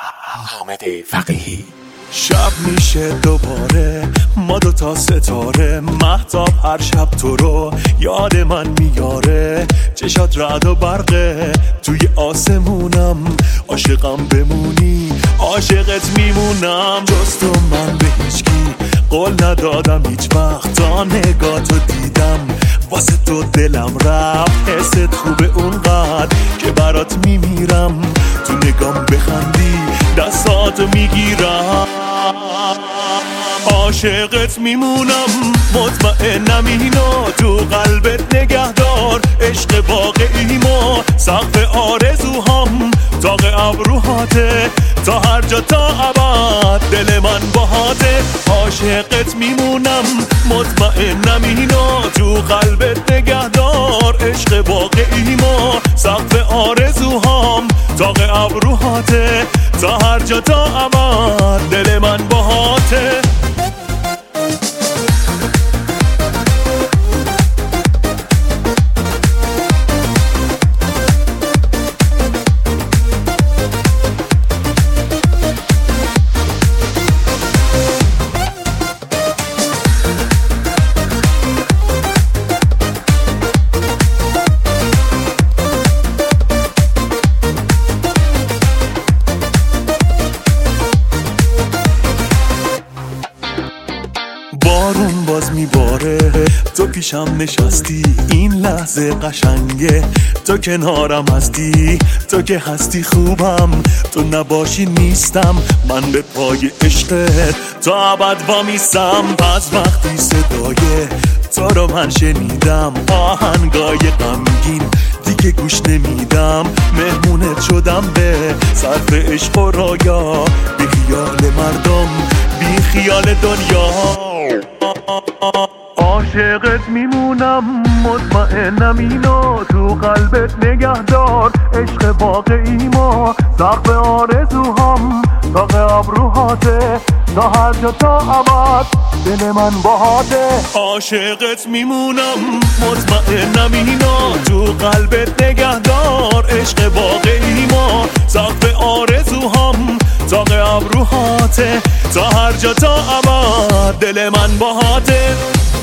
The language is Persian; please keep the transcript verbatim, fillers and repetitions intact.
حامد فقیهی. شب میشه دوباره ما دو تا ستاره، مهتاب هر شب تو رو یاد من میاره، چشات رعد و برقه توی آسمونم، عاشقم بمونی عاشقت میمونم، جز تو من به هیچکی قول ندادم هیچ وقت، تا نگاتو دیدم واسه تو دلم رفت، حست خوبه اونقدر که برات میمیرم، تو نگام بخندی دستاتو میگیرم، عاشقت میمونم مطمئنم اینو تو قلبت نگهدار، عشق واقعی ما سقف آرزوهام داغ ابروهاته، تا هر جا تا ابد دل من باهاته، عاشقت میمونم مطمئنم اینو تو قلبت نگهدار، عشق واقعی ما سقف آرزوهام داغ ابروهاته، تا هر جا تا ابد دل من باهاته. بارون باز میباره تو پیشم نشستی، این لحظه قشنگه تو کنارم هستی، تو که هستی خوبم تو نباشی نیستم، من به پای عشقت تا ابد وامیستم، پس وقتی صدای تو رو من شنیدم آهنگای غمگین دیگه گوش نمیدم، مهمونت شدم به صرف عشق و رویا، بی خیال مردم بی خیال دنیا، عاشقت میمونم مطمئنم اینو تو قلبت نگهدار، عشق واقعی ما سقف آرزوهام داغ ابروهاته، تا هر جا تا ابد دل من باهاته، عاشقت میمونم مطمئنم اینو تو قلبت نگهدار، عشق واقعی ما سقف آرزوهام داغ ابروهاته، تا هر جا تا ابد دل من باهاته.